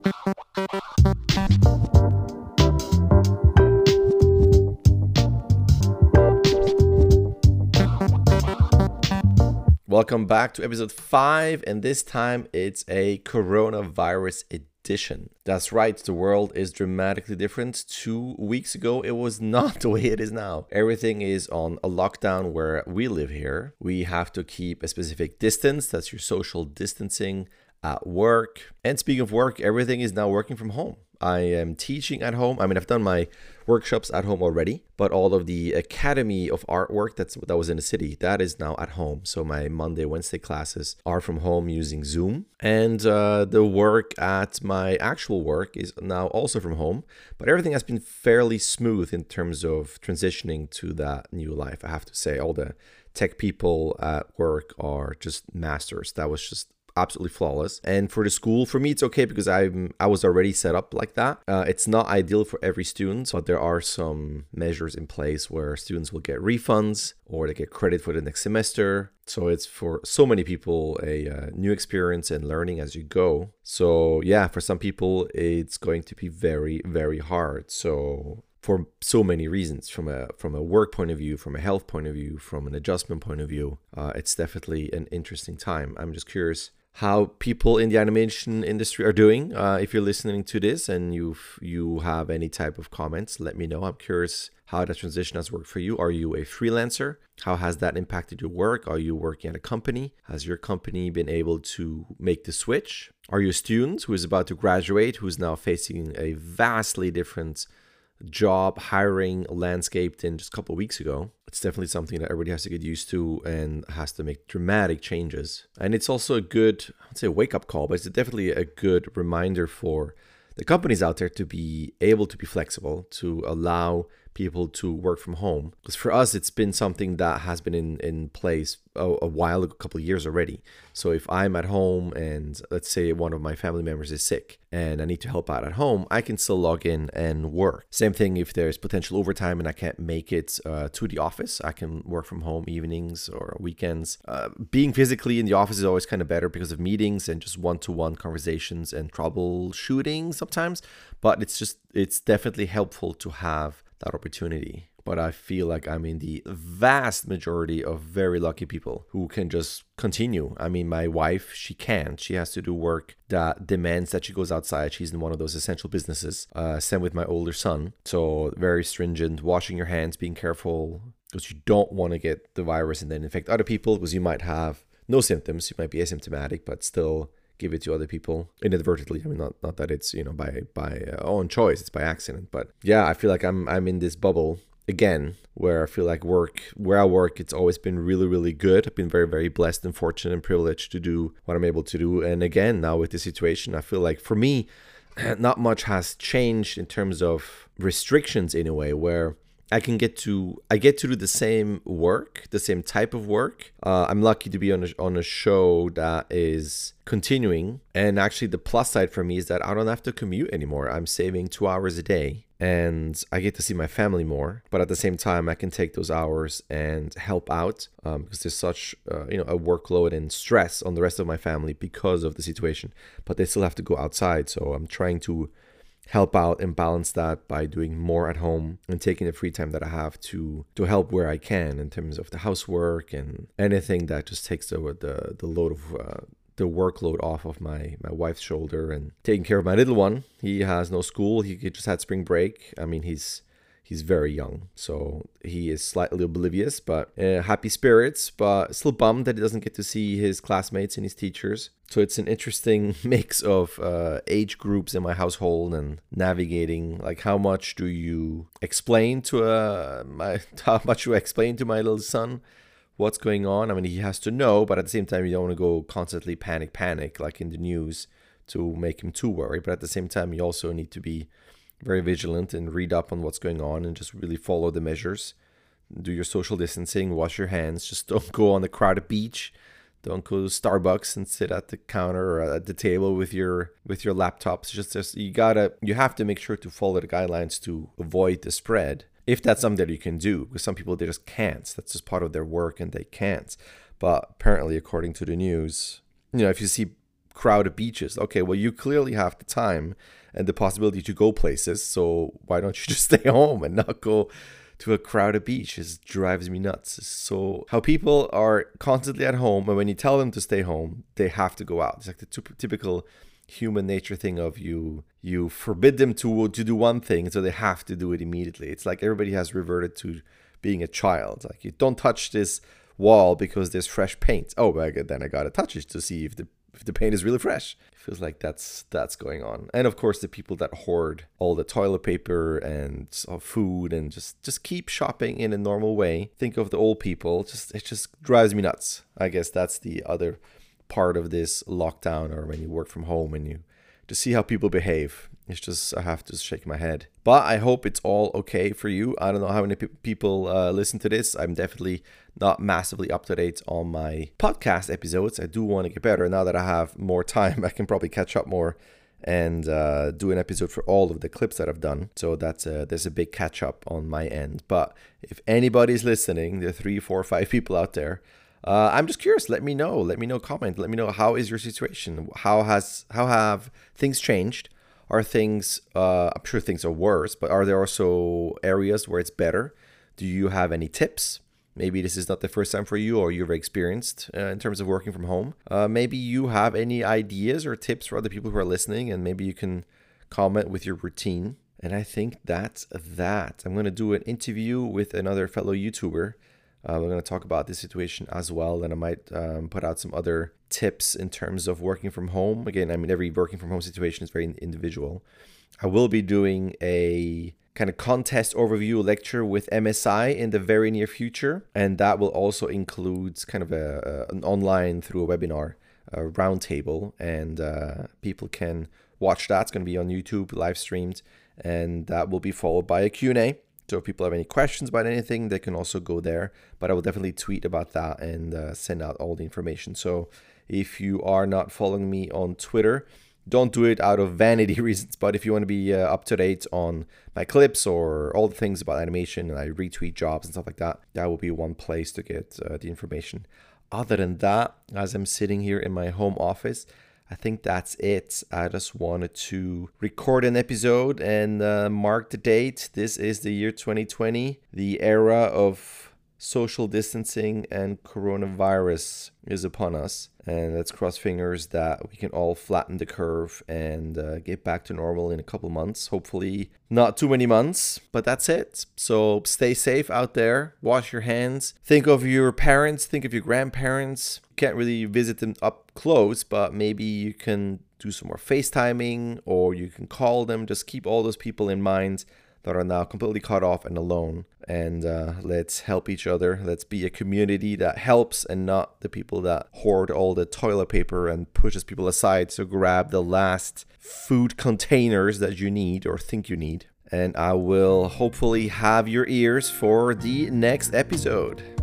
Welcome back to episode 5, and this time it's a coronavirus edition. That's right, the world is dramatically different. 2 weeks ago, it was not the way it is now. Everything is on a lockdown where we live here. We have to keep a specific distance, that's your social distancing at work. And speaking of work, everything is now working from home. I am teaching at home. I've done my workshops at home already, but all of the Academy of Artwork that was in the city, that is now at home. So my Monday, Wednesday classes are from home using Zoom. And the work at my actual work is now also from home. But everything has been fairly smooth in terms of transitioning to that new life. I have to say, all the tech people at work are just masters. That was just absolutely flawless. And for the school, for me, it's okay because I was already set up like that. It's not ideal for every student, but there are some measures in place where students will get refunds or they get credit for the next semester. So it's for so many people a new experience and learning as you go. So yeah, for some people, it's going to be very, very hard. So for so many reasons, from a work point of view, from a health point of view, from an adjustment point of view, it's definitely an interesting time. I'm just curious how people in the animation industry are doing. If you're listening to this and you have any type of comments, let me know. I'm curious how that transition has worked for you. Are you a freelancer? How has that impacted your work? Are you working at a company? Has your company been able to make the switch? Are you a student who is about to graduate, who's now facing a vastly different job hiring landscape than just a couple of weeks ago? It's definitely something that everybody has to get used to and has to make dramatic changes. And it's also a good, I'd say, wake-up call, but it's definitely a good reminder for the companies out there to be able to be flexible, to allow people to work from home. Because for us, it's been something that has been in place a while, a couple of years already. So if I'm at home and let's say one of my family members is sick and I need to help out at home, I can still log in and work. Same thing if there's potential overtime and I can't make it to the office, I can work from home evenings or weekends. Being physically in the office is always kind of better because of meetings and just one-to-one conversations and troubleshooting sometimes. But it's definitely helpful to have that opportunity. But I feel like I'm in the vast majority of very lucky people who can just continue. I mean, my wife, she can't. She has to do work that demands that she goes outside. She's in one of those essential businesses. Same with my older son. So very stringent, washing your hands, being careful, because you don't want to get the virus and then infect other people, because you might have no symptoms. You might be asymptomatic, but still give it to other people inadvertently. I mean, not that it's, by own choice, it's by accident. But yeah, I feel like I'm in this bubble again, where I feel like where I work, it's always been really, really good. I've been very, very blessed and fortunate and privileged to do what I'm able to do. And again, now with the situation, I feel like for me, not much has changed in terms of restrictions in a way where I get to do the same work, the same type of work. I'm lucky to be on a show that is continuing. And actually the plus side for me is that I don't have to commute anymore. I'm saving 2 hours a day and I get to see my family more. But at the same time, I can take those hours and help out because there's such a workload and stress on the rest of my family because of the situation. But they still have to go outside. So I'm trying to help out and balance that by doing more at home and taking the free time that I have to help where I can in terms of the housework and anything that just takes the load of the workload off of my wife's shoulder, and taking care of my little one. He has no school. He just had spring break. I mean, he's very young, so he is slightly oblivious, but happy spirits, but still bummed that he doesn't get to see his classmates and his teachers. So it's an interesting mix of age groups in my household and navigating, like, how much do you explain to my little son what's going on? I mean, he has to know, but at the same time, you don't want to go constantly panic like in the news to make him too worried. But at the same time, you also need to be very vigilant and read up on what's going on and just really follow the measures. Do your social distancing, wash your hands, just don't go on the crowded beach. Don't go to Starbucks and sit at the counter or at the table with your laptops. Just you have to make sure to follow the guidelines to avoid the spread. If that's something that you can do, because some people, they just can't. That's just part of their work and they can't. But apparently, according to the news, if you see crowded beaches. Okay, well, you clearly have the time and the possibility to go places, so why don't you just stay home and not go to a crowded beach? It drives me nuts. So how people are constantly at home, and when you tell them to stay home, they have to go out. It's like the typical human nature thing of you forbid them to do one thing, so they have to do it immediately. It's like everybody has reverted to being a child. Like, you don't touch this wall because there's fresh paint. Oh, then I gotta touch it to see if the paint is really fresh. It feels like that's going on. And of course, the people that hoard all the toilet paper and food and just keep shopping in a normal way. Think of the old people. It just drives me nuts. I guess that's the other part of this lockdown, or when you work from home and you to see how people behave. It's just, I have to shake my head. But I hope it's all okay for you. I don't know how many people listen to this. I'm definitely not massively up to date on my podcast episodes. I do want to get better. Now that I have more time, I can probably catch up more and do an episode for all of the clips that I've done. So there's a big catch up on my end. But if anybody's listening, there are 3, 4, 5 people out there, I'm just curious. Let me know. Comment. Let me know, how is your situation? How have things changed? Are things, I'm sure things are worse, but are there also areas where it's better? Do you have any tips? Maybe this is not the first time for you, or you're very experienced in terms of working from home. Maybe you have any ideas or tips for other people who are listening, and maybe you can comment with your routine. And I think that's that. I'm going to do an interview with another fellow YouTuber. We're going to talk about this situation as well, and I might put out some other tips in terms of working from home. Again, I mean, every working from home situation is very individual. I will be doing a kind of contest overview lecture with MSI in the very near future, and that will also include kind of an online through a webinar, a roundtable, and people can watch that. It's going to be on YouTube, live streamed, and that will be followed by a Q&A. So if people have any questions about anything, they can also go there. But I will definitely tweet about that and send out all the information. So if you are not following me on Twitter, don't do it out of vanity reasons. But if you want to be up to date on my clips or all the things about animation, and I retweet jobs and stuff like that, that will be one place to get the information. Other than that, as I'm sitting here in my home office, I think that's it. I just wanted to record an episode and mark the date. This is the year 2020. The era of social distancing and coronavirus is upon us. And let's cross fingers that we can all flatten the curve and get back to normal in a couple months. Hopefully not too many months, but that's it. So stay safe out there. Wash your hands. Think of your parents. Think of your grandparents. You can't really visit them up close, but maybe you can do some more FaceTiming, or you can call them. Just keep all those people in mind that are now completely cut off and alone. And let's help each other. Let's be a community that helps, and not the people that hoard all the toilet paper and pushes people aside to grab the last food containers that you need or think you need. And I will hopefully have your ears for the next episode.